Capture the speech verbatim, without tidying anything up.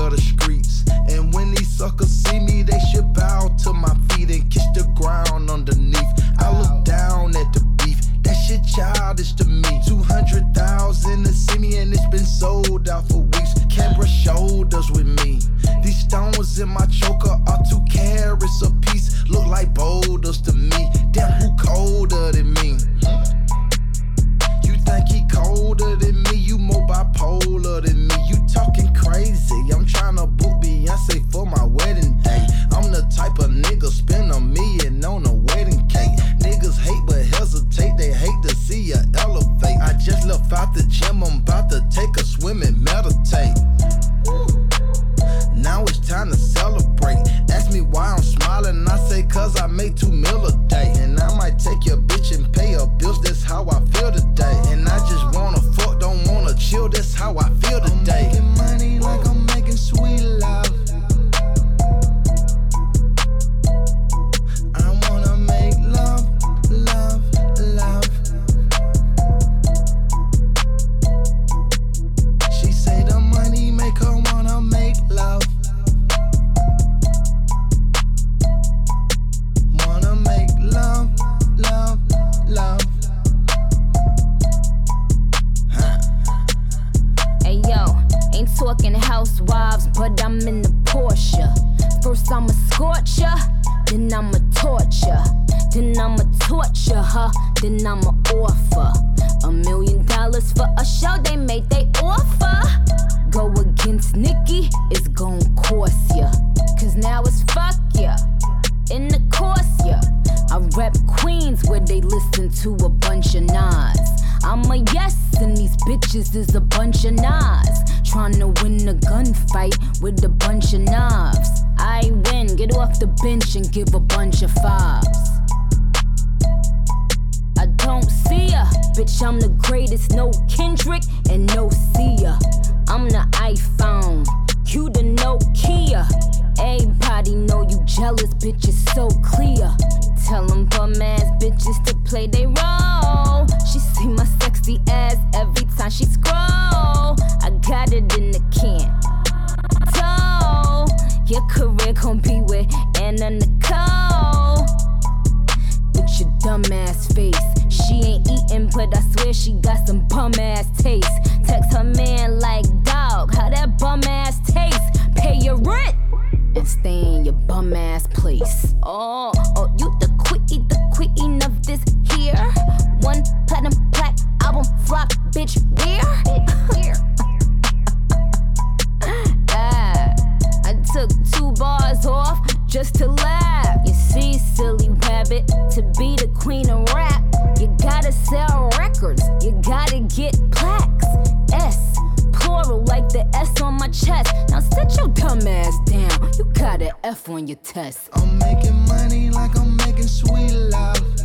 of the streets. And when these suckers see me, they should bow to my feet and kiss the ground underneath. I look down at the beef, that shit childish to me. Two hundred thousand to see me and it's been sold out for weeks. Can't brush shoulders with me. These stones in my choker are two carats a piece. Look like boulders to me. Damn, who colder than me? You think he colder than me? You more bipolar than me. You talking crazy. I'm tryna book Beyonce for my wedding day. I'm the type of nigga spend a million on a wedding cake. Niggas hate but hesitate. They hate to see ya elevate. I just left out the gym. I'm about to take a swim and meditate. Now it's time to celebrate. Ask me why I'm smiling. I say cause I make two mil a day. And I might take your bitch and pay her bills. That's how I feel today. And I just wanna fuck, don't wanna chill. That's how I feel today. I'm making money like I'm making sweet love. I wanna make love, love, love. She say the money make her wanna make love. Wanna make love, love, love. Huh. Hey yo, ain't talking housewives, but I'm in the Porsche. First I'ma scorch ya, then I'ma torture, then I'ma torture her, then I'ma offer a million dollars for a show they made they offer. Go against Nicki, it's gon' cost ya, cause now it's fuck ya, in the course ya. I rep Queens where they listen to a bunch of Nas. I'm a yes and these bitches is a bunch of Nas. Tryna win a gunfight with a bunch of knobs. I win, get off the bench and give a bunch of fives. I don't see ya, bitch I'm the greatest, no Kendrick and no Sia. I'm the iPhone, you the Nokia. Everybody know you jealous, bitch, it's so clear. Tell them bum ass bitches to play they role. She see my sexy ass every time she scroll. I got it in the can. So, your career gon' be with Anna Nicole. With your dumb ass face. She ain't eating, but I swear she got some bum ass taste. Text her man like, dog, how that bum ass taste? Pay your rent and stay in your bum ass place. Oh, oh, you the queen, the queen of this here. One platinum plaque album flop, bitch, where? ah, I took two bars off just to laugh. You see, silly rabbit, to be the queen of rap, you gotta sell records, you gotta get plaques. S, plural like the S on my chest. Now sit your dumb ass down, you got an F on your test. I'm making money like I'm making sweet love.